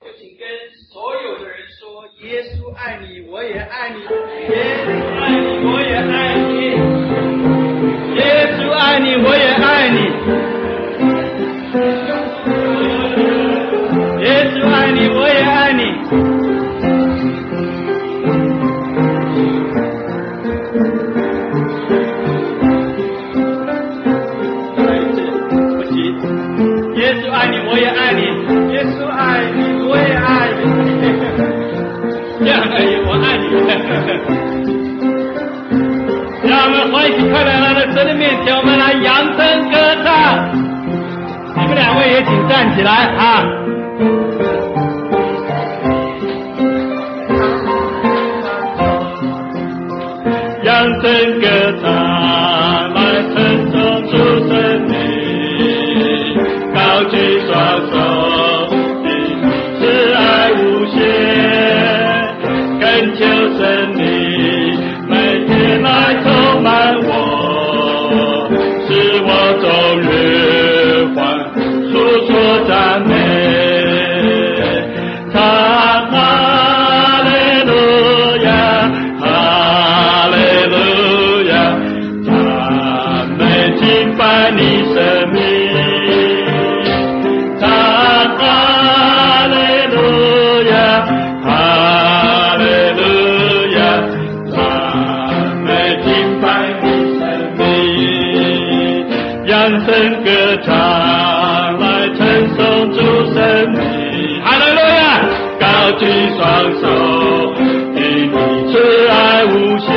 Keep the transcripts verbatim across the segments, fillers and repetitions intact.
就请跟所有的人说：耶稣爱你，我也爱你；耶稣爱你，我也爱你；耶稣爱你，我也爱你；耶稣爱你，我也爱你。再一次，不行。耶稣爱你，我也爱你；耶稣爱你，我也爱你。这样而已，我爱你。让我们欢喜快乐来到神的面前，我们来扬声歌唱。你们两位也请站起来啊！扬声歌唱，来称颂主生命，高举双手，慈爱无限，恳求神灵每天来充满我，使我终日欢呼说赞美。唱哈利路亚，哈利路亚，赞美敬拜你生命。唱哈利路亚，哈利路亚，赞美敬拜你生命。扬声歌唱，来称颂主生命。哈利路亚，高举双手，因你慈爱无限，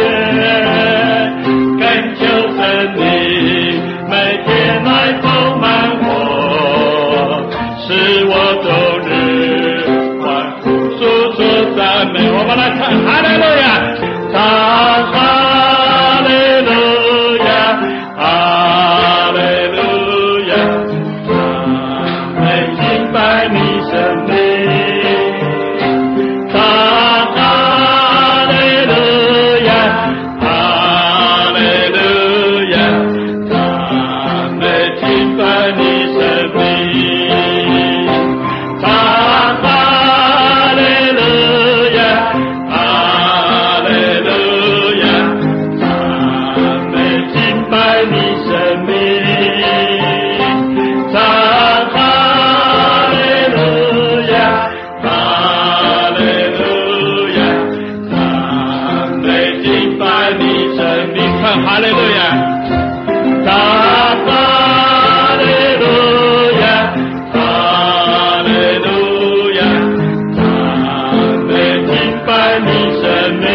恳求神灵每天来充满我，使我终日欢呼诉说赞美。我们来唱哈利路亚，唱哈利路亚，哈利路亚，赞美敬拜你生命。唱哈利路亚，哈利路亚，赞美敬拜你生命。唱哈利路亚，哈利路亚，赞美敬拜你生命。唱哈利路亚，哈利路亚，赞美敬拜你生命。唱哈利路亚。唱哈利路亚，哈利路亚，赞美敬拜你生命。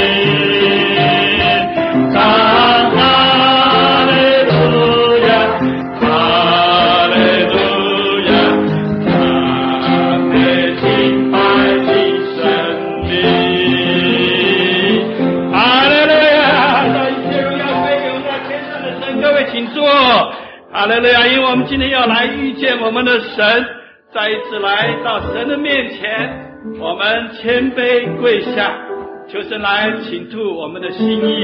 唱哈利路亚，哈利路亚，赞美敬拜你生命。哈利路亚，让一切荣耀归给我们在天上的神。各位请坐。哈利路亚，因为我们今天要来遇见我们的神，再一次来到神的面前，我们谦卑跪下，求神来倾吐我们的心意，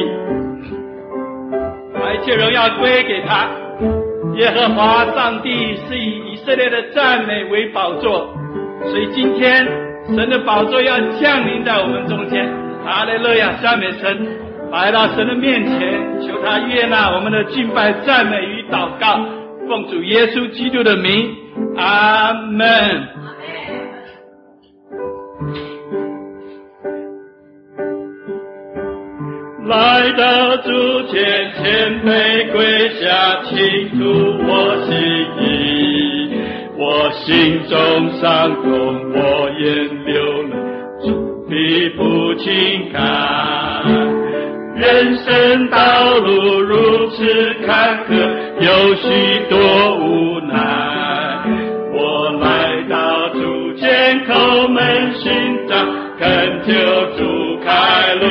把一切荣耀归给他。耶和华上帝是以以色列的赞美为宝座，所以今天神的宝座要降临在我们中间。哈利路亚，赞美神，来到神的面前，求他悦纳我们的敬拜、赞美与祷告，奉主耶稣基督的名，阿们。来到主前，谦卑跪下，倾吐我心意，我心中伤痛，我眼流泪，主必不轻看。人生道路如此坎坷，有许多无奈，我来到主前，叩门寻找，恳求主开路。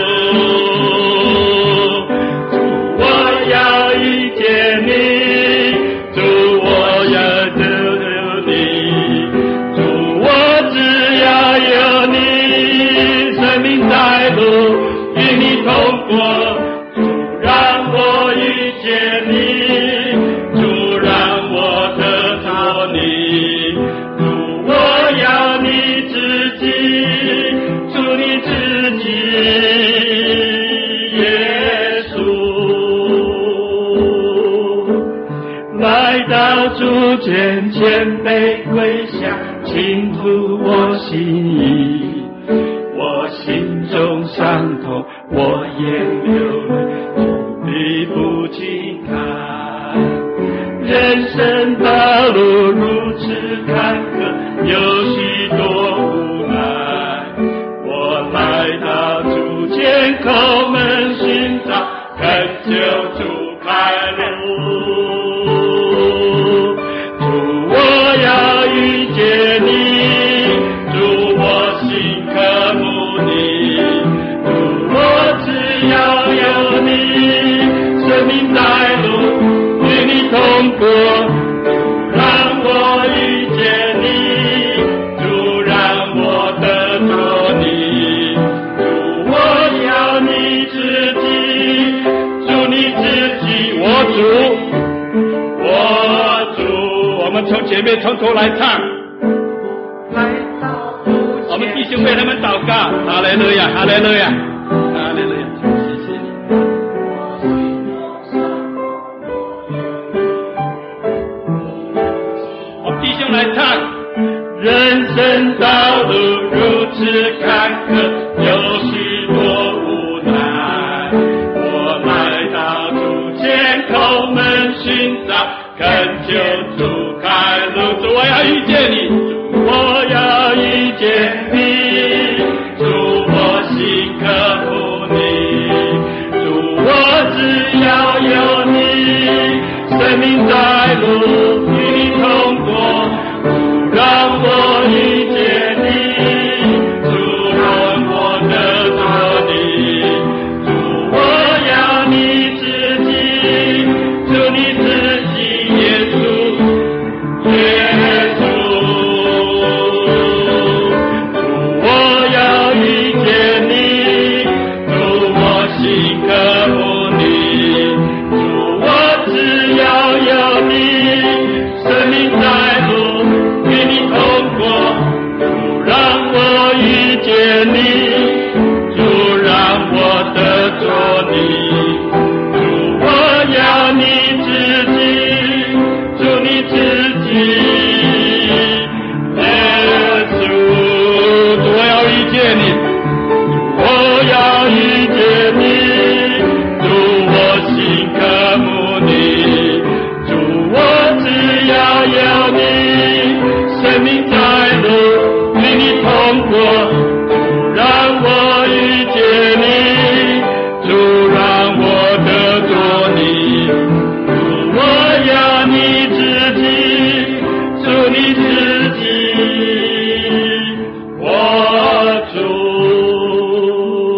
主，我要遇见你，主，我要得你，主，我只要有你，生命在路与你同过，主让我遇见你，主让我得着你，主我要你知出我心意，我心中伤痛，我眼流泪，主必不轻看。人生道路如此坎坷，有许多无奈，我来到主前叩门寻找，恳求主开路。主，我要遇见你，主，我心渴慕你，主，我只要有你，生命在路与你同过，主，让我遇见你，主，让我得着你，主，我要你自己，主，你自己，我主，我主。我们从前面从头来唱，我们弟兄为他们祷告，哈利路亚，哈利路亚，哈利路亚，谢谢你。我们弟兄来唱，人生道路如此坎坷，有许多无奈，我来到主前叩门寻找，恳求主开路。主，我要遇见你，主，我要遇见你，主，我心渴慕你，主，我只要有你，生命在路与你同过，主，让我遇见你，主，让我得着你，主，我要你自己，主，你自己，耶稣，耶稣，主，我要遇见你，主，我心渴慕你，主，我只要有你，生命在路与你同过，主，让我遇见你，主，让我得着你，主，我要你自己，主，你自己，耶稣，主，我要遇见你，我要遇见你，主，我心渴慕你，主，我只要有你，生命在路与你同过，主，让我遇见你，主，让我得着你，主，我要你自己，主，你自己，我主。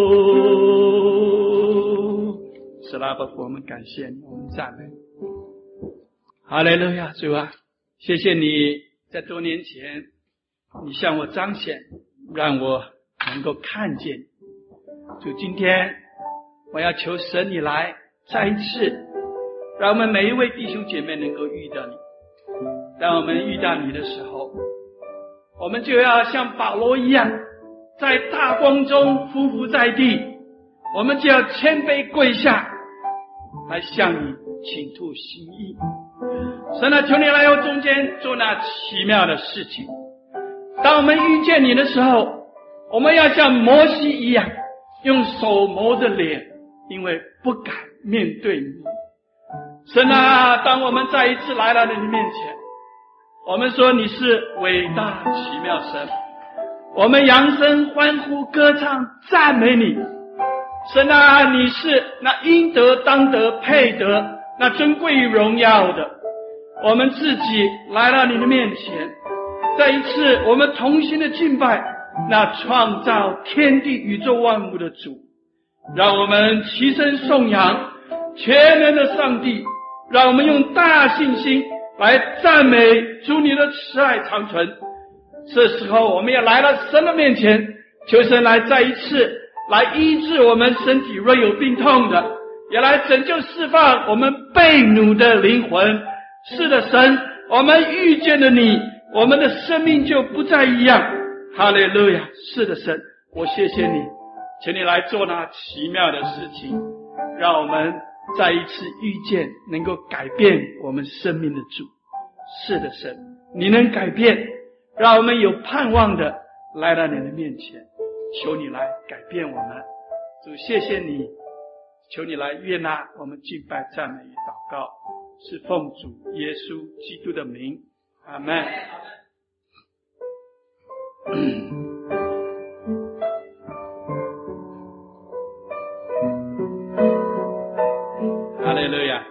是拉巴父，我们感谢你，我们赞美。哈利路亚，主啊，谢谢你在多年前你向我彰显，让我能够看见你。主，今天我要求神你来再一次让我们每一位弟兄姐妹能够遇到你。当我们遇到你的时候，我们就要像保罗一样，在大光中匍匐在地，我们就要谦卑跪下来向你倾吐心意。神啊，求你来到中间做那奇妙的事情。当我们遇见你的时候，我们要像摩西一样，用手蒙着脸，因为不敢面对你。神啊，当我们再一次来到你的面前，我们说你是伟大奇妙神，我们扬声欢呼歌唱赞美你。神啊，你是那应得当得配得那尊贵与荣耀的，我们自己来到你的面前，再一次我们同心的敬拜那创造天地宇宙万物的主。让我们齐声颂扬全能的上帝，让我们用大信心来赞美主你的慈爱长存。这时候我们要来到神的面前，求神来再一次来医治我们身体若有病痛的，也来拯救释放我们被掳的灵魂。是的，神，我们遇见了你，我们的生命就不再一样。哈利路亚！是的，神，我谢谢你，请你来做那奇妙的事情，让我们再一次遇见能够改变我们生命的主。是的，神，你能改变， 让我们有盼望的来到你的面前，求你来改变我们。主，谢谢你，求你来悦纳我们敬拜赞美与祷告，是奉主耶稣基督的名，阿们。哈利路亚。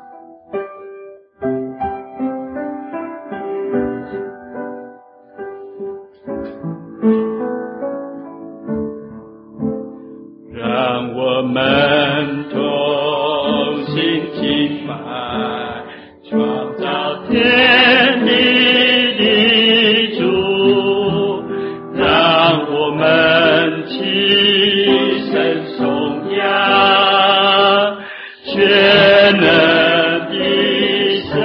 让我们同心敬拜创造天地的主，让我们齐声颂扬全能的神，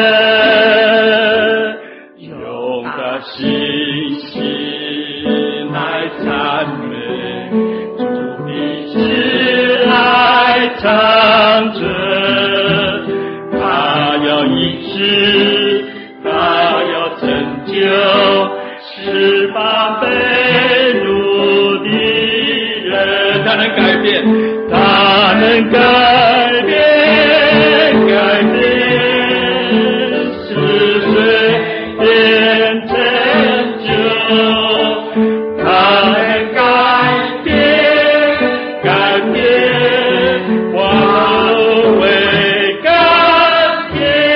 用他信心来赞美主的慈爱唱着，他要医治，他要拯救，释放被掳的人，他能改变，他能改变，改变是谁变成就，他能改变，改变化为改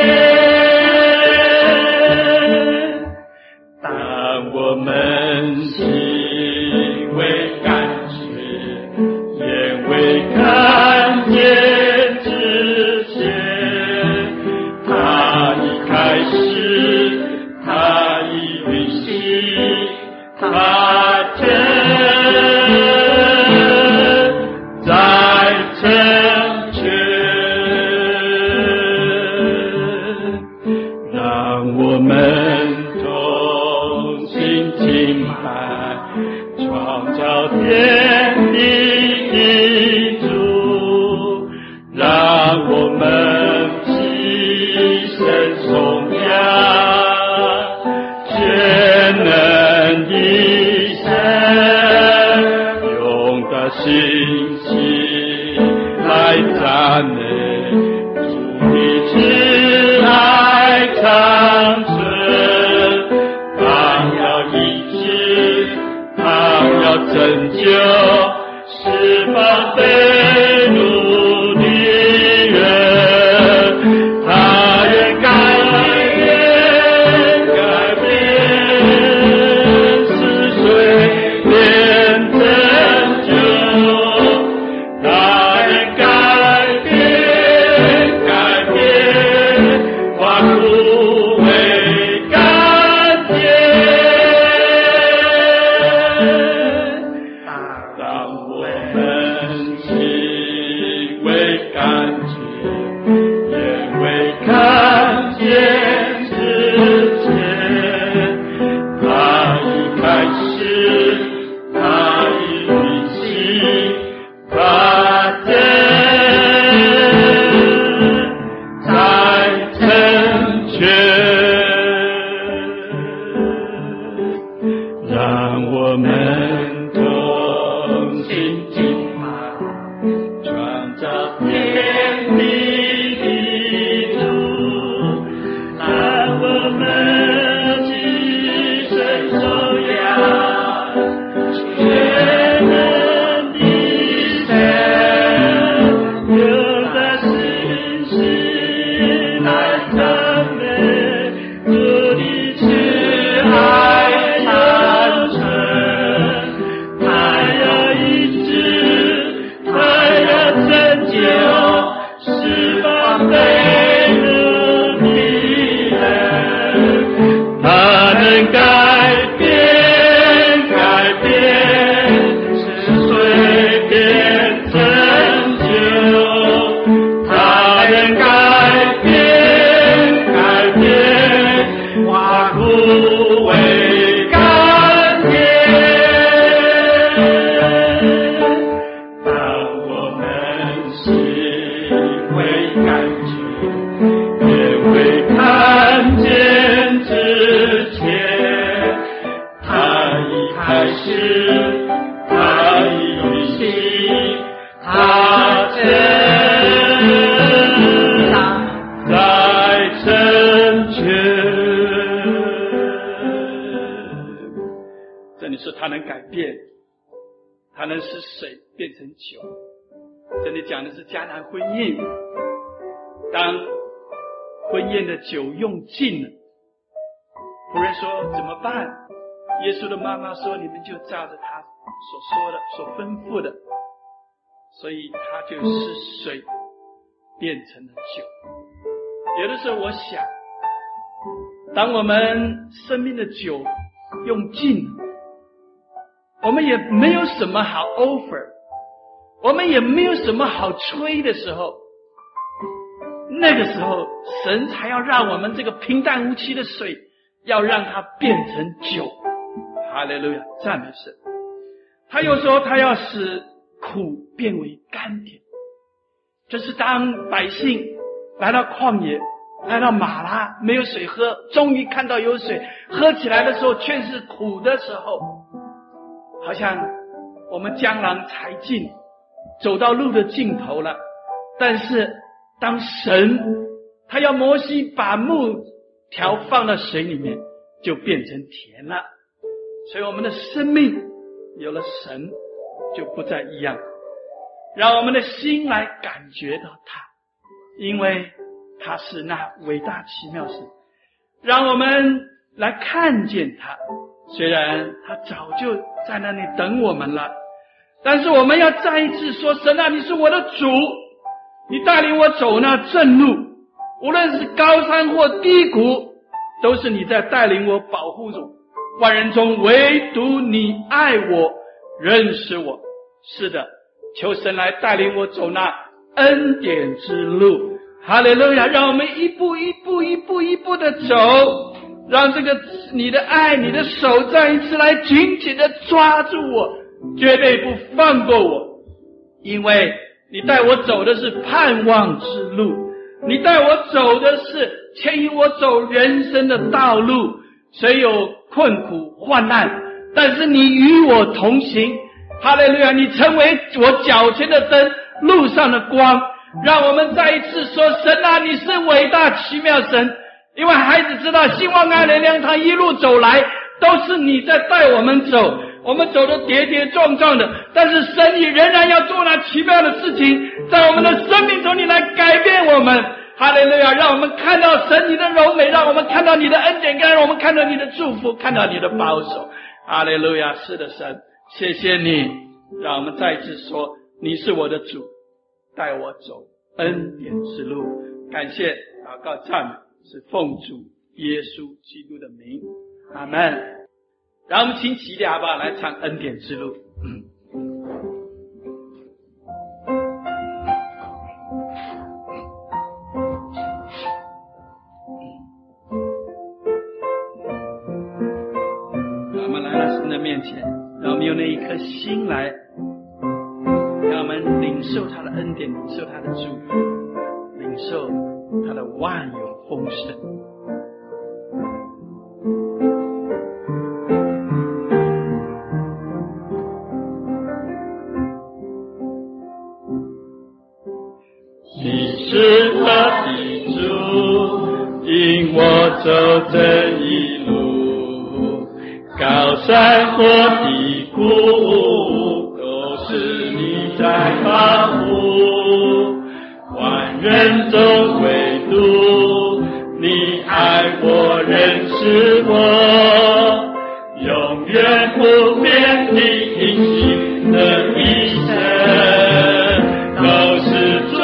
变。当我们心为感觉，眼为看见之前，他已开始，他已运行，他正在成全。让我们同心敬拜创造天地的主，让我们齐声颂扬全能的神，用他信心来赞美主的慈爱唱着，他要医治，他要拯救，释放被掳的人，他愿改变，改变是谁变成就，他愿改变，改变化苦为甘甜。让我们心为感觉，眼为看见之前，他已开始，他已运行，他正在成全。让我们同心敬拜创造天地的主，让我们齐声颂扬全能的神，用他信心来赞美主的慈爱长存， 开始，他已运行，他正在成全。 这里说他能改变，他能使水变成酒。这里讲的是迦南婚宴，当婚宴的酒用尽了，仆人说怎么办？耶稣的妈妈说，你们就照着他所说的所吩咐的，所以他就使水变成了酒。有的时候我想，当我们生命的酒用尽了，我们也没有什么好 offer， 我们也没有什么好吹的时候，那个时候神才要让我们这个平淡无奇的水，要让它变成酒。哈利路亚，赞美神。他又说他要使苦变为甘甜，这是当百姓来到旷野，来到马拉，没有水喝，终于看到有水，喝起来的时候却是苦的时候，好像我们江郎才尽，走到路的尽头了。但是当神他要摩西把木条放到水里面，就变成甜了。所以我们的生命有了神就不再一样，让我们的心来感觉到他，因为他是那伟大奇妙神，让我们来看见他。虽然他早就在那里等我们了，但是我们要再一次说，神啊，你是我的主，你带领我走那正路，无论是高山或低谷，都是你在带领我，保护着我。万人中唯独你爱我，认识我。是的，求神来带领我走那恩典之路。哈利路亚，让我们一步一步一步一步的走，让这个你的爱，你的手再一次来紧紧的抓住我，绝对不放过我。因为你带我走的是盼望之路，你带我走的是牵引我走人生的道路。虽有困苦患难，但是你与我同行。哈利路亚，你成为我脚前的灯，路上的光。让我们再一次说，神啊，你是伟大奇妙神。因为孩子知道兴旺爱莲良堂一路走来都是你在带我们走，我们走得跌跌撞撞的，但是神你仍然要做那奇妙的事情，在我们的生命中你来改变我们。哈利路亚，让我们看到神你的柔美，让我们看到你的恩典，让我们看到你的祝福，看到你的保守。哈利路亚，是的神，谢谢你，让我们再一次说，你是我的主，带我走恩典之路。感谢祷告赞美是奉主耶稣基督的名，阿们。让我们请起立好不好，来唱恩典之路。嗯面前，让我们用那一颗心来，让我们领受他的恩典，领受他的祝福，领受他的万有丰盛。 你是我的主，引我走这一路，高山或低谷，都是你在保护。万人中唯独你爱我，认识我，永远不变的隐形的一生，都是祝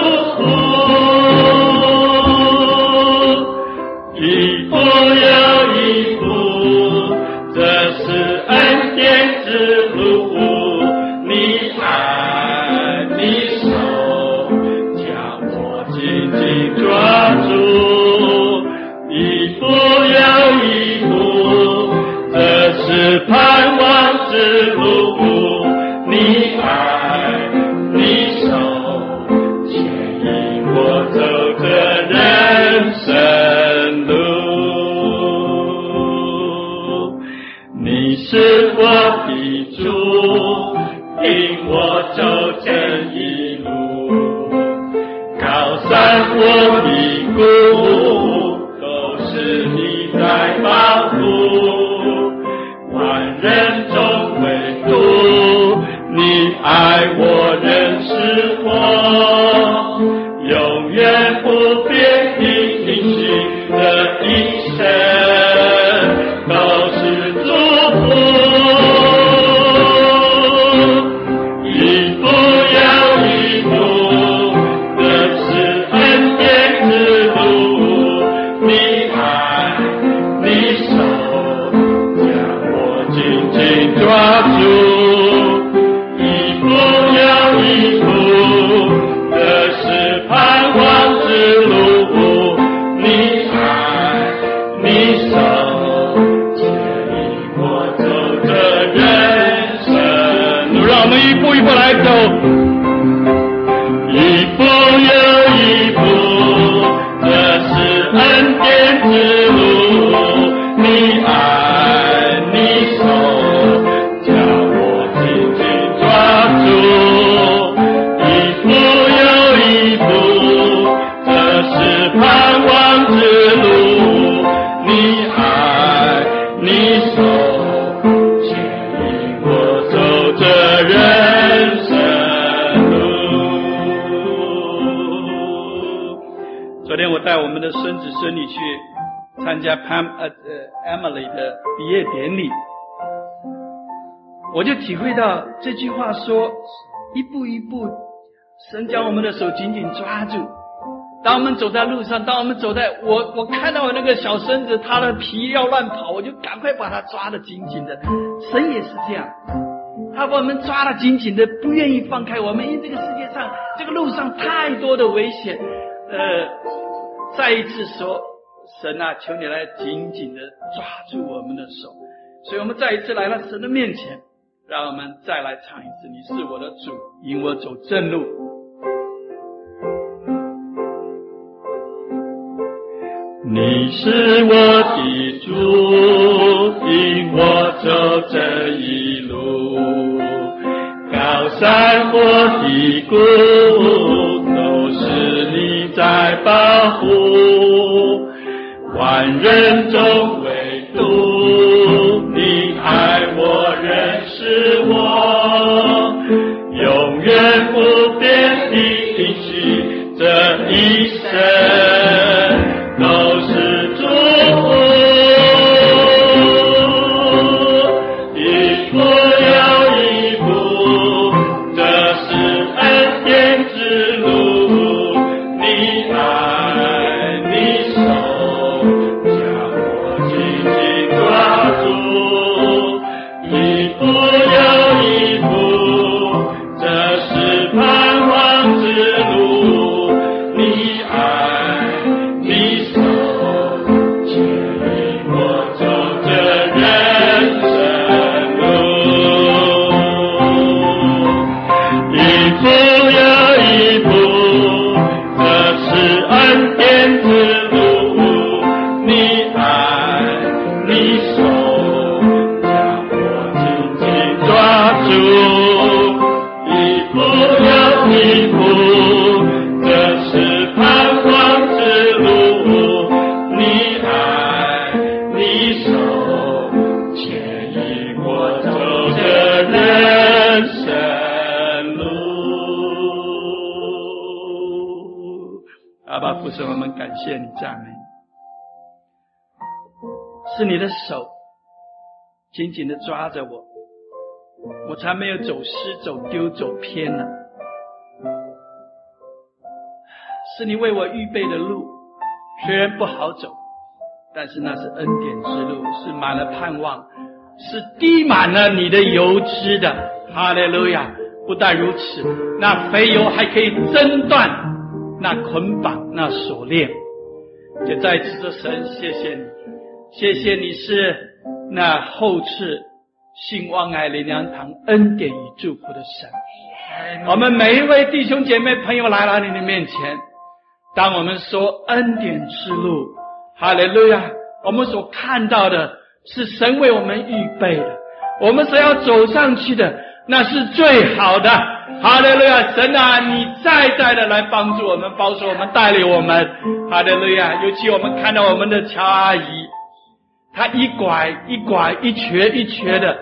福。一步又一步，这是恩典之路，你爱你手将我紧紧抓住，一步又一步，这是盼望之路，你爱你手牵引我走这人生路。你是我的爱我仍是活，永远不变的应许的一生都是祝福。一步又一步，这是恩典之路，你爱你手将我紧紧抓住。 带我们的孙子孙女去参加 Pam 呃呃 Emily 的毕业典礼，我就体会到这句话说，一步一步，神将我们的手紧紧抓住。当我们走在路上，当我们走在我我看到我那个小孙子，他的皮要乱跑，我就赶快把他抓得紧紧的。神也是这样，他把我们抓得紧紧的，不愿意放开我们。因为这个世界上，这个路上太多的危险，呃。再一次说，神啊，求你来紧紧的抓住我们的手。所以我们再一次来到神的面前，让我们再来唱一次，你是我的主，引我走正路。 你是我的主，引我走这一路，高山或低谷都是你在保护，万人中唯独你爱我认识我，永远不变的应许这一生都是祝福，一步又一步，这是恩典之路，你爱你手将我紧紧抓住，一步又一步，这是盼望之路，你爱你手牵引我走这人生路，一步又一步，这是恩典之路，你爱你手将我紧紧抓住，一步又一步，这是盼望之路，你爱你手牵引我走这人生路。 阿爸父神，我们感谢你，赞美你，是你的手紧紧地抓着我，我才没有走失走丢走偏了。是你为我预备的路，虽然不好走，但是那是恩典之路，是满了盼望，是滴满了你的油脂的。哈利路亚！不但如此，那肥油还可以挣断那捆绑那锁链。就再次说，神谢谢你，谢谢你是那厚赐信望爱灵粮堂恩典与祝福的神。我们每一位弟兄姐妹朋友来到你的面前，当我们说恩典之路，哈利路亚，我们所看到的是神为我们预备的，我们所要走上去的那是最好的。哈利路亚！神啊，你再再的来帮助我们，保守我们，带领我们。哈利路亚！尤其我们看到我们的乔阿姨，她一拐一拐一瘸一瘸的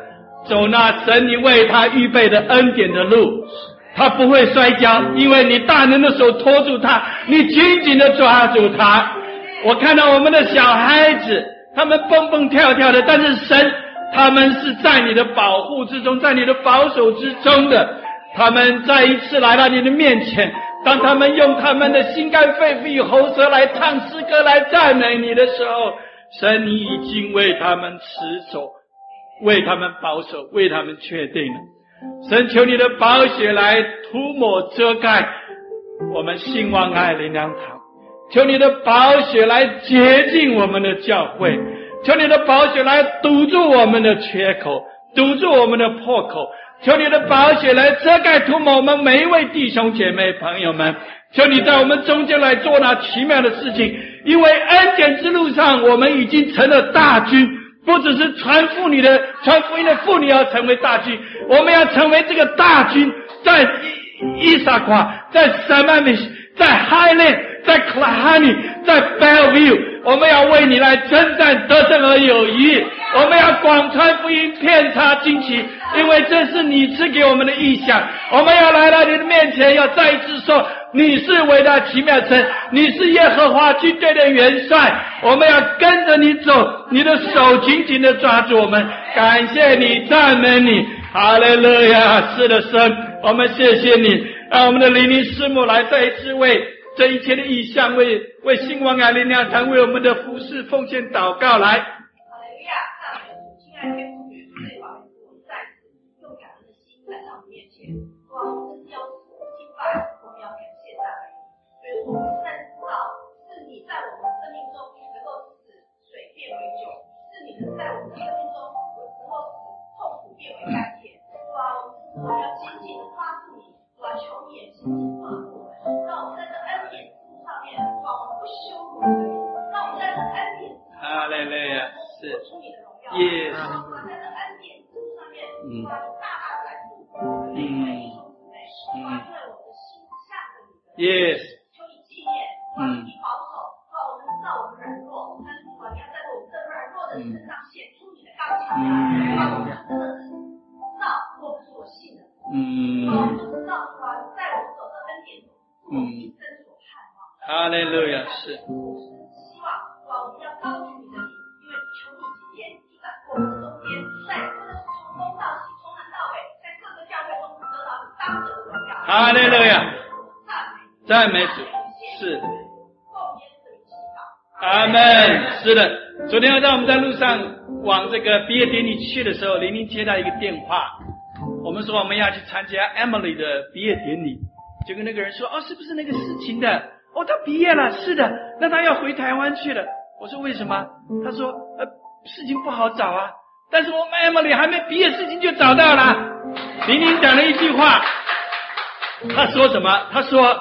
走那神你为他预备的恩典的路，他不会摔跤，因为你大能的手托住他，你紧紧的抓住他。我看到我们的小孩子，他们蹦蹦跳跳的，但是神他们是在你的保护之中，在你的保守之中的。他们再一次来到你的面前，当他们用他们的心肝肺腑与喉舌来唱诗歌来赞美你的时候，神你已经为他们持守，为他们保守，为他们确定了。神求你的宝血来涂抹遮盖我们兴旺爱灵粮堂，求你的宝血来洁净我们的教会，求你的宝血来堵住我们的缺口，堵住我们的破口，求你的宝血来遮盖涂抹我们每一位弟兄姐妹朋友们，求你在我们中间来做那奇妙的事情，因为恩典之路上我们已经成了大军，不只是传福音的传福音的妇女要成为大军，我们要成为这个大军，在伊萨夸，在撒曼米，在 Highland， 在 Klahani， 在 Bellevue， 我们要为你来征战，得胜而有余。我们要广传福音，遍插旌旗，因为这是你赐给我们的意象。我们要来到你的面前，要再一次说你是伟大奇妙神，你是耶和华军队的元帅，我们要跟着你走，你的手紧紧地抓住我们。感谢你，赞美你，哈利路亚！是的，神，我们谢谢你，让我们的灵灵师母来再一次为这一切的意象，为为兴旺爱灵粮堂，为我们的服事奉献祷告来。 哈利路亚！亲爱的天父，最好我们再次用感恩的心来到你面前，哇，我们的交付敬拜，我们要感谢赞美，所以我们现在知道是你在我们生命中能够使水变为酒，是你能在我们生命中有时候使痛苦变为甘甜。哇，我们这时候要紧紧的抓住你，哇，求你也紧紧抓住我们，让我们在这恩典之路上面，哇，我们不羞辱你的名，让我们在这恩典之路上面， 哈利路亚，是出你的荣耀， 耶， 让我们在这恩典之路上面，哇，大大的来祝福我们每一位弟兄姊妹，哇，因为我们的心向着你的， 耶， 求你纪念，哇，你保守，哇，我们知道我们软弱，但是主啊，你要在我们这软弱的身上显出你的刚强来，哇，我们真的是知道我们所信的， 嗯， 哇，我们知道主啊，在我们走的恩典中，我们一生所盼望， 哈利路亚，是。 希望哇，我们要高举你的名，因为求你今天就在我们的中间，在真的是从东到西，从南到北，在各个教会中得到你当得的荣耀。 哈利路亚，赞美主，是。 奉耶稣的名祈祷。 阿门。是的，昨天在我们在路上往这个毕业典礼去的时候，玲玲接到一个电话，我们说我们要去参加 Emily 的毕业典礼，就跟那个人说，哦，是不是那个事情的？哦，他毕业了，是的，那他要回台湾去了。我说为什么？他说，呃，事情不好找啊。但是我们 Emily 还没毕业，事情就找到了。玲玲讲了一句话，他说什么？他说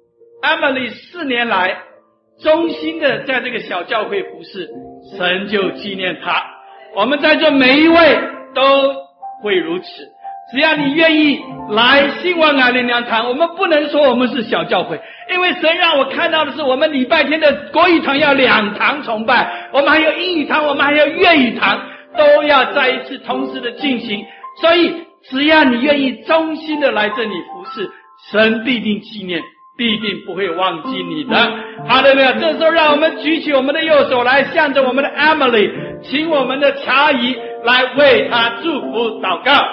Emily 四年来忠心的在这个小教会服侍，神就纪念他。我们在座每一位都会如此，只要你愿意来兴旺爱灵粮堂，我们不能说我们是小教会，因为神让我看到的是我们礼拜天的国语堂要两堂崇拜，我们还有英语堂，我们还有粤语堂，都要在一次同时的进行。所以只要你愿意忠心的来这里服侍，神必定纪念，必定不会忘记你的。好的，这时候让我们举起我们的右手来，向着我们的 Emily， 请我们的乔姨来为她祝福祷告。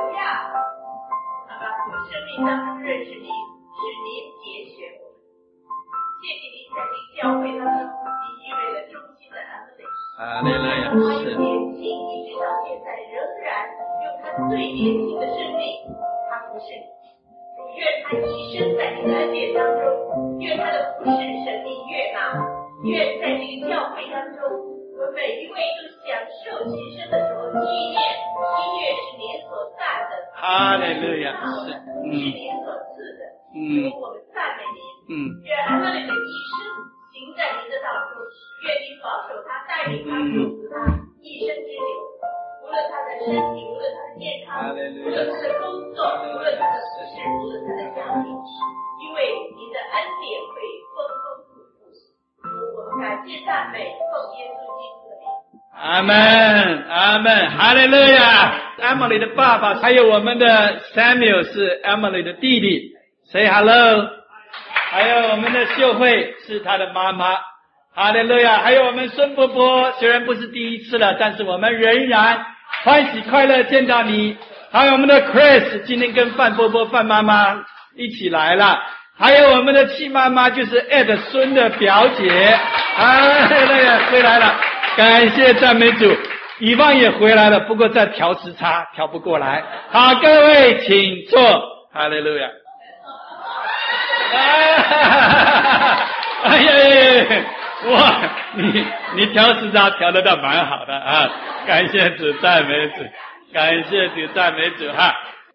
生命当中认识你，使您节选我们。谢谢您在这个教会当中，您预备了忠心的安慰。 哈利路亚，是。 他年轻一直到现在，仍然用他最年轻的生命，他服侍你。主愿他一生在你的恩典当中，愿他的服侍神你悦纳，愿在这个教会当中，我们每一位都享受今生的时候纪念，音乐是您所赞的。 哈利路亚，是。 是您所赐的， 嗯， 我们赞美您， 嗯， 愿安娜的一生行在您的道中，愿您保守他，带领他，祝福他一生之久。无论他的身体，无论他的健康，无论他的工作，无论他的服饰，无论他的家庭，因为您的恩典会丰丰富富。我们感谢赞美，奉耶稣基督的名。 阿门，阿门，哈利路亚。 Emily 的爸爸，还有我们的 Samuel 是 Emily 的弟弟 ，Say hello。还有我们的秀慧是他的妈妈，哈利路亚。还有我们孙伯伯，虽然不是第一次了，但是我们仍然欢喜快乐见到你。还有我们的 Chris 今天跟范伯伯、范妈妈一起来了。还有我们的戚妈妈，就是 Ed 孙的表姐，啊，那个回来了，感谢赞美主。以望也回来了，不过在调时差，调不过来。好，各位请坐，哈利路亚。哎呀呀，哇，你你调时差调得倒蛮好的啊！感谢主，赞美主，感谢主，赞美主哈。